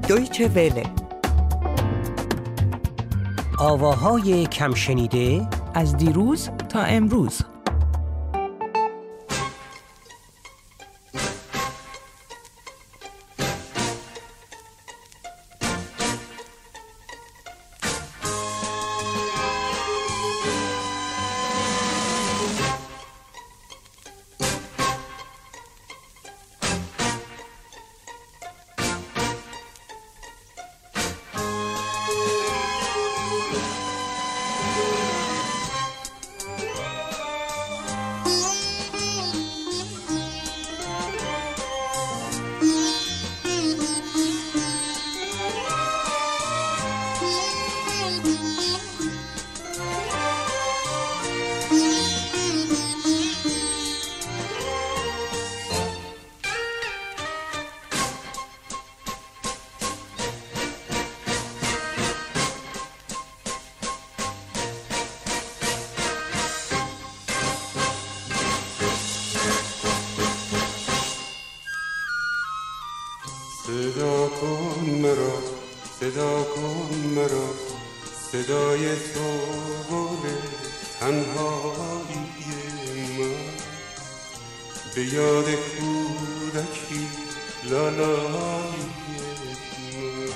دویچه وله. آواهای کم شنیده از دیروز تا امروز. صدا کن مرا، صدا کن مرا، صدای تو گل تنهایی من، به یاد کودکی لالایی من.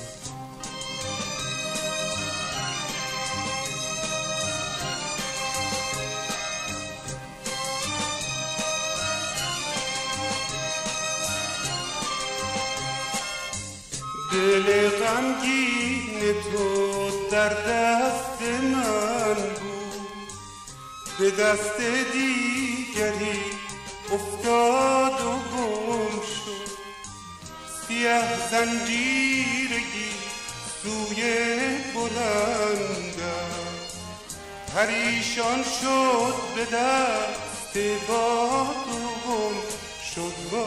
دل غمگین تو در دست من بود، به دست دیگری افتاد و گم شد. سیه زنجیرگی سوی بلندم، پریشان شد به دست باد و گم شد.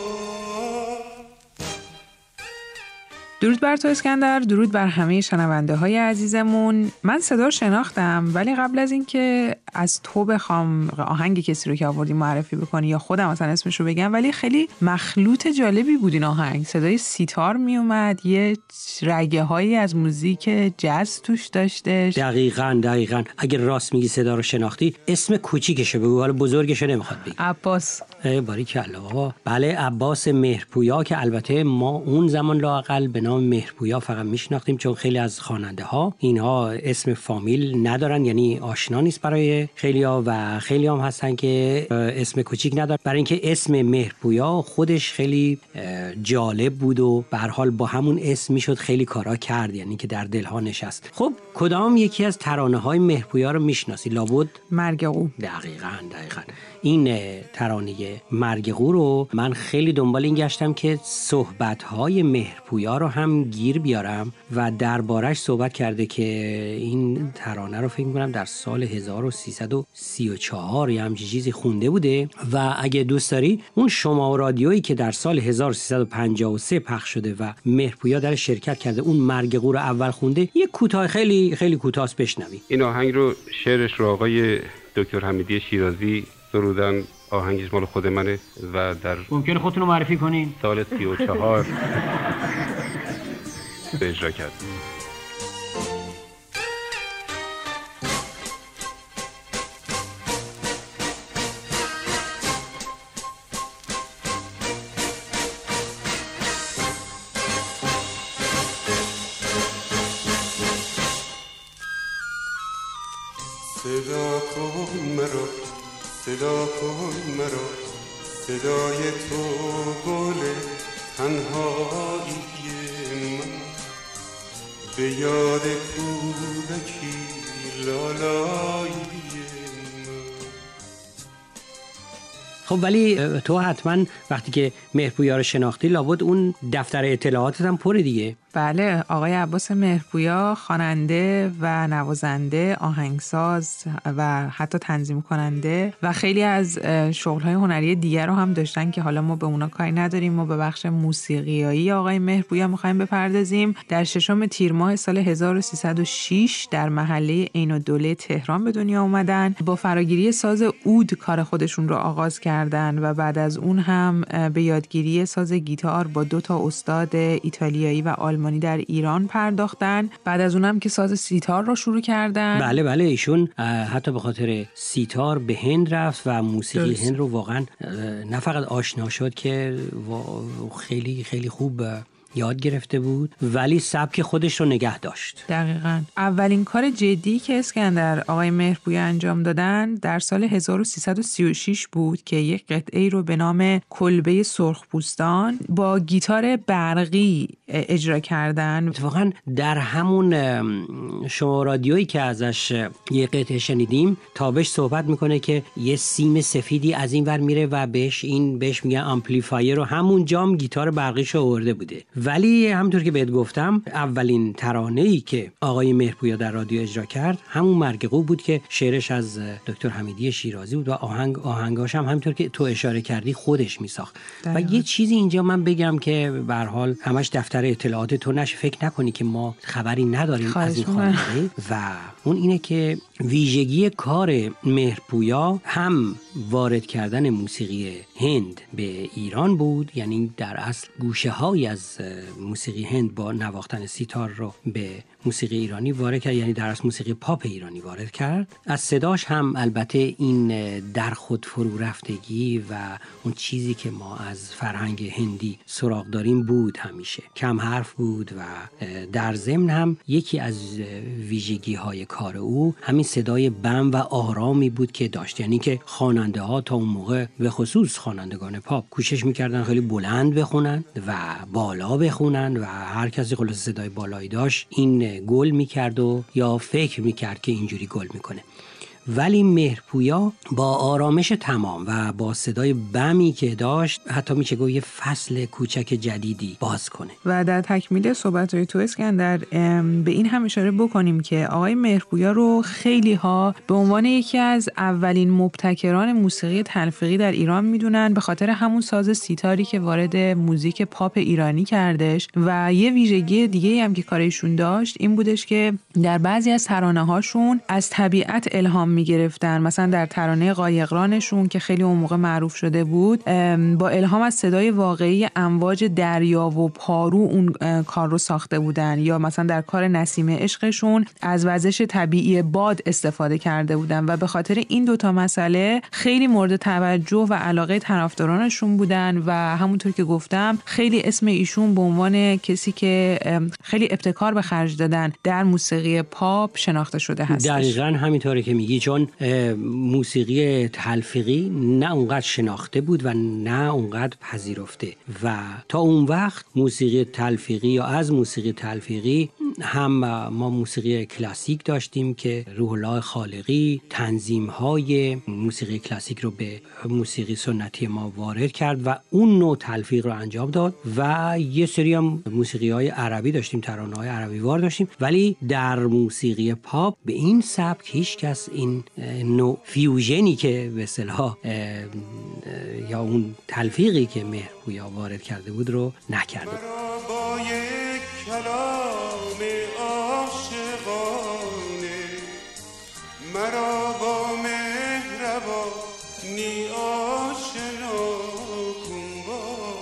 درود بر تو اسکندر، درود بر همه شنونده های عزیزمون. من صدا رو شناختم، ولی قبل از اینکه از تو بخوام آهنگ کسی رو که آوردی معرفی بکنی یا خودم مثلا اسمش رو بگم، ولی خیلی مخلوط جالبی بود این آهنگ. صدای سیتار می اومد، یه رگه هایی از موزیک جاز توش داشتش. دقیقاً اگه راست میگی صدا رو شناختی، اسم کوچیکشه بگو، حالا بزرگش نمیخواد بگی. عباس. باریکلا بابا. بله، عباس مهرپویا، که البته ما اون زمان لااقل به نام مهرپویا فقط میشناختیم، چون خیلی از خواننده ها اینها اسم فامیل ندارن، یعنی آشنا نیست برای خیلیا، و خیلی هم هستن که اسم کوچیک ندارن. برای اینکه اسم مهرپویا خودش خیلی جالب بود و به هر حال با همون اسم میشد خیلی کارا کرد، یعنی که در دلها نشست. خب کدام یکی از ترانه های مهرپویا رو میشناسی؟ لابد مرگ او. دقیقاً این ترانه مرگ او رو من خیلی دنبال این گشتم که صحبت‌های مهرپویا رو هم گیر بیارم و دربارش صحبت کرده که این ترانه رو فکر می‌کنم در سال 1334 یا همچین چیزی خونده بوده، و اگه دوست داری اون شما رادیویی که در سال 1353 پخش شده و مهرپویا در شرکت کرده اون مرگ او رو اول خونده، یه کوتاه خیلی خیلی کوتاه بشنوی. این آهنگ رو شعرش رو آقای دکتر حمیدی شیرازی سرودن. آهنگش مال خود منه و در ممکنه خودتون رو معرفی کنین؟ سال 34 به اجرا کرد. صدا کن مرا، صدا کن مرا، صدای تو گل تنهایی من، به یاد کودکی لالایی من. خب ولی تو حتما وقتی که مهرپویا رو شناختی، لابد اون دفتر اطلاعاتت هم پره دیگه. بله، آقای عباس مهرپویا خواننده و نوازنده، آهنگساز و حتی تنظیم کننده و خیلی از شغل‌های هنری دیگر رو هم داشتن که حالا ما به اونا کاری نداریم. ما به بخش موسیقیایی آقای مهرپویا می‌خوایم بپردازیم. در 6 تیر ماه سال 1306 در محله عین‌الدوله تهران به دنیا اومدن. با فراگیری ساز عود کار خودشون رو آغاز کردن و بعد از اون هم به یادگیری ساز گیتار با 2 استاد ایتالیایی و آلمانی در ایران پرداختن. بعد از اونم که ساز سیتار رو شروع کردن. بله ایشون حتی به خاطر سیتار به هند رفت و موسیقی هند رو واقعا نه فقط آشنا شد که خیلی خیلی خوب یاد گرفته بود، ولی سبک خودش رو نگه داشت. دقیقاً. اولین کار جدی که اسکندر آقای مهرپویا انجام دادن در سال 1336 بود که یک قطعه رو به نام کلبه سرخپوستان با گیتار برقی اجرا کردن. اتفاقاً در همون شما رادیویی که ازش یه قطعه شنیدیم تابش صحبت میکنه که یه سیم سفیدی از این ور میره و بهش میگن آمپلیفایر رو همون جام گیتار برقیش آورده بوده. ولی همونطور که بهت گفتم اولین ترانه‌ای که آقای مهرپویا در رادیو اجرا کرد همون مرگقو بود که شعرش از دکتر حمیدی شیرازی بود و آهنگاش هم همونطور که تو اشاره کردی خودش میساخت. و یه چیزی اینجا من بگم که به هر حال همش دفتر اطلاعات تو نشه فکر نکنی که ما خبری نداریم از این خواننده، و اون اینه که ویژگی کار مهرپویا هم وارد کردن موسیقی هند به ایران بود، یعنی در اصل گوشه‌هایی از موسیقی هند با نواختن سیتار رو به موسیقی ایرانی وارد کرد، یعنی در اصل موسیقی پاپ ایرانی وارد کرد. از صداش هم البته این در خود فرو رفتگی و اون چیزی که ما از فرهنگ هندی سراغ داریم بود، همیشه کم حرف بود و در ضمن هم یکی از ویژگی های کار او همین صدای بم و آرامی بود که داشت، یعنی که خواننده ها تا اون موقع به خصوص خوانندگان پاپ کوشش میکردن خیلی بلند بخونن و بالا بخونن و هر کسی خلاص صدای بالایی داشت این گل میکرد و یا فکر میکرد که اینجوری گل میکنه. ولی مهرپویا با آرامش تمام و با صدای بمی که داشت حتی میشه گفت یه فصل کوچک جدیدی باز کنه. و در تکمیل صحبت‌های تو اسکندر به این هم اشاره بکنیم که آقای مهرپویا رو خیلی ها به عنوان یکی از اولین مبتکران موسیقی تلفیقی در ایران میدونن، به خاطر همون ساز سیتاری که وارد موزیک پاپ ایرانی کردش. و یه ویژگی دیگه هم که کارشون داشت این بودش که در بعضی از ترانه‌هاشون از طبیعت الهام میگرفتن. مثلا در ترانه قایقرانشون که خیلی اون موقع معروف شده بود، با الهام از صدای واقعی امواج دریا و پارو اون کار رو ساخته بودن. یا مثلا در کار نسیم عشقشون از وزش طبیعی باد استفاده کرده بودن و به خاطر این 2 مسئله خیلی مورد توجه و علاقه طرفدارانشون بودن و همونطور که گفتم خیلی اسم ایشون به عنوان کسی که خیلی ابتکار به خرج دادن در موسیقی پاپ شناخته شده هستش. دقیقاً همینطوری که میگی، چون موسیقی تلفیقی نه اونقدر شناخته بود و نه اونقدر پذیرفته و تا اون وقت موسیقی تلفیقی یا از موسیقی تلفیقی هم ما موسیقی کلاسیک داشتیم که روح الله خالقی تنظیم‌های موسیقی کلاسیک رو به موسیقی سنتی ما وارد کرد و اون نوع تلفیق رو انجام داد و یه سری هم موسیقی‌های عربی داشتیم، ترانه‌های عربی وار داشتیم. ولی در موسیقی پاپ به این سبک هیچ کس این نوع فیوژنی که به اصطلاح یا اون تلفیقی که مهرپویا وارد کرده بود رو نکرده. مرا با مهربانی آشنا کن با.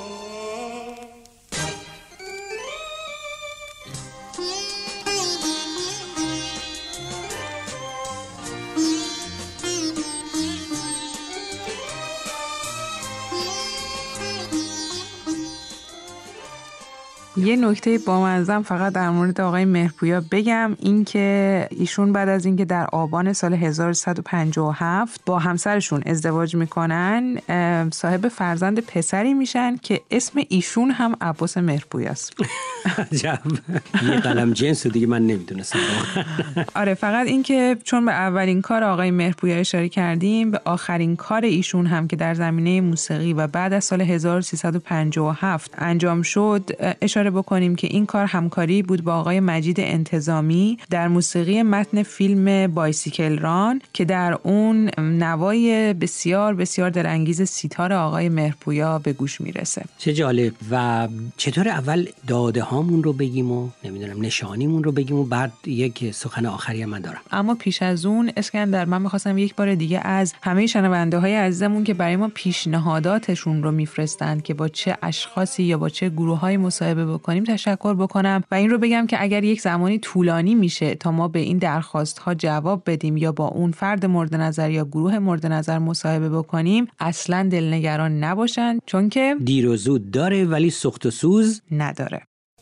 یه نکته بامزه فقط در مورد آقای مهرپویا بگم، این که ایشون بعد از اینکه در آبان سال 1157 با همسرشون ازدواج میکنن صاحب فرزند پسری میشن که اسم ایشون هم عباس مهرپویاست. عجب، یه قلم جنس دیگه من نمیدونستم. آره، فقط این که چون به اولین کار آقای مهرپویا اشاره کردیم، به آخرین کار ایشون هم که در زمینه موسیقی و بعد از سال 1357 انجام شد اشاره بکنیم که این کار همکاری بود با آقای مجید انتظامی در موسیقی متن فیلم بایسیکل ران که در اون نوای بسیار بسیار دلانگیز سیتار آقای مهرپویا به گوش میرسه. چه جالب. و چطور اول داده هامون رو بگیم و نمیدونم نشانیمون رو بگیم و بعد یک سخن آخری من دارم. اما پیش از اون اسکندر، من می‌خواستم یک بار دیگه از همه شنونده های عزیزمون که برای ما پیشنهاداتشون رو میفرستن که با چه اشخاصی یا با چه گروه‌های مصاحبه بکنیم تشکر بکنم و این رو بگم که اگر یک زمانی طولانی میشه تا ما به این درخواست‌ها جواب بدیم یا با اون فرد مورد نظر یا گروه مورد نظر مصاحبه بکنیم، اصلاً دلنگران نباشن، چون که دیر و زود داره ولی سوخت و سوز نداره.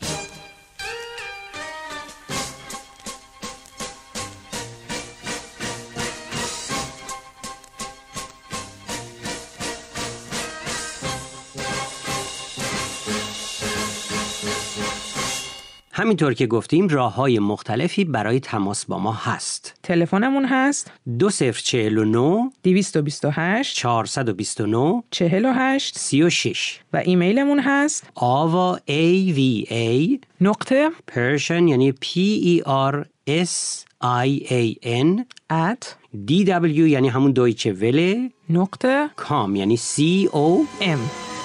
همینطور که گفتیم راه‌های مختلفی برای تماس با ما هست. تلفنمون هست 2049 228 429 48 36 و ایمیلمون هست ava نقطه Persian یعنی PERSIAN DW یعنی همون دویچه وله نقطه com یعنی COM.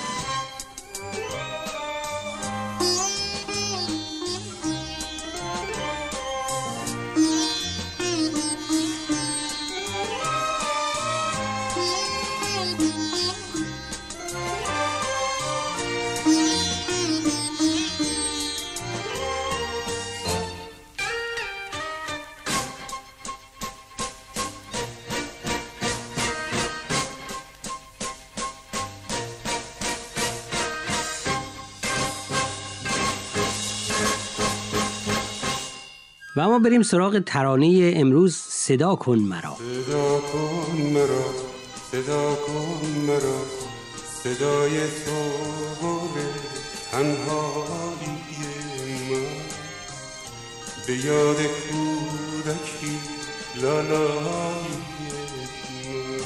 و اما بریم سراغ ترانه امروز. صدا کن مرا. صدا کن مرا، صدا کن مرا، صدای تو باره تنهایی من، به یاد کودکی لالایی من.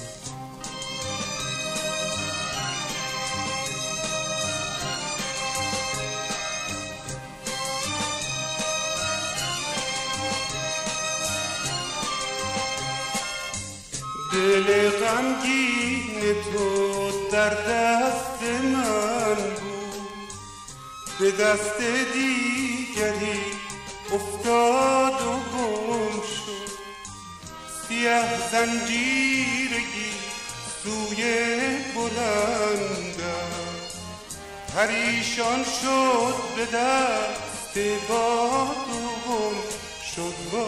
دل غمگین تو در دست من بود، به دست دیگری افتاد و گم شد. سیه زنجیرگی سوی بلندم پریشان شد، به دست باد و گم شد.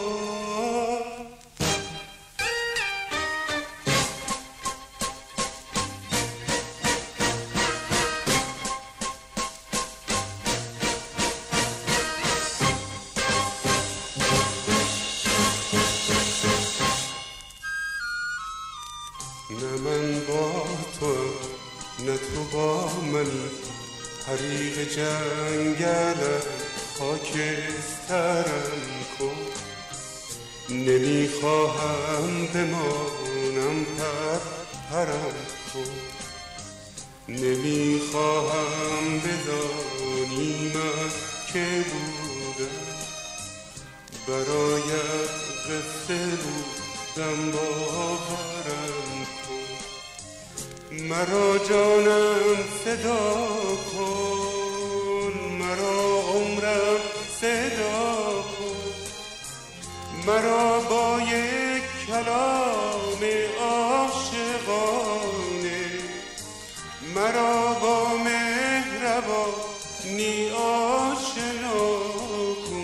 نه من با تو نه تو با منی، حریق جنگلت خاکسترم کن. نمیخواهم بمانم پرم کن، نمیخواهم بدانی من که بودم، برایت قصه بودم باورم کن. مرا جانم صدا کن، مرا عمرم صدا کن، مرا با یک کلام عاشقانه، مرا با مهربانی آشنا کن.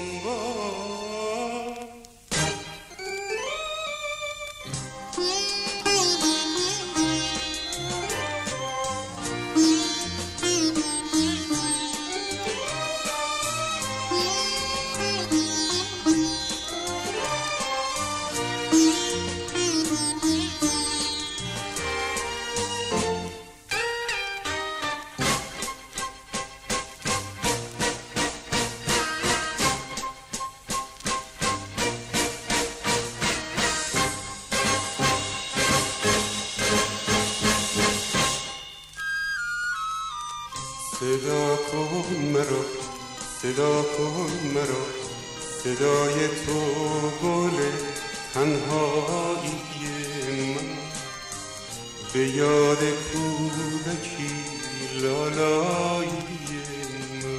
صدا کن مرا، صدا کن مرا، صدای تو گل تنهایی من، به یاد کودکی لالایی من.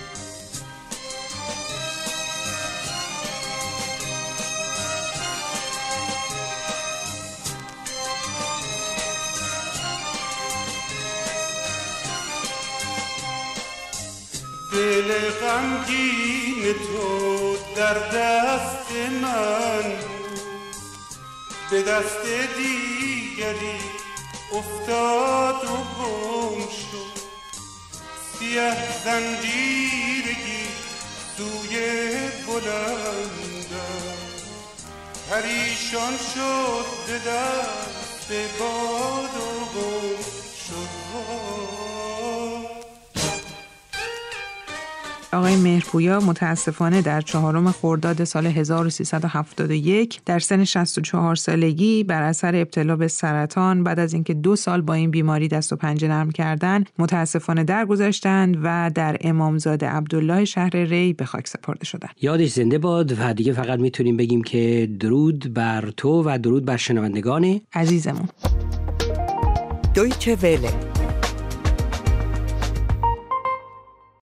دل غمگین تو در دست من بود، به دست دیگری افتاد و گم شد. سیه زنجیرگی سوی بلندم، پریشان شد به دست باد و گم شد. آقای مهرپویا متاسفانه در 4 خرداد سال 1371 در سن 64 سالگی بر اثر ابتلا به سرطان بعد از اینکه 2 سال با این بیماری دست و پنجه نرم کردن متاسفانه درگذشتند و در امامزاده عبدالله شهر ری به خاک سپرده شدند. یادش زنده باد و دیگه فقط میتونیم بگیم که درود بر تو و درود بر شنوندگان عزیزمون. دویچه وله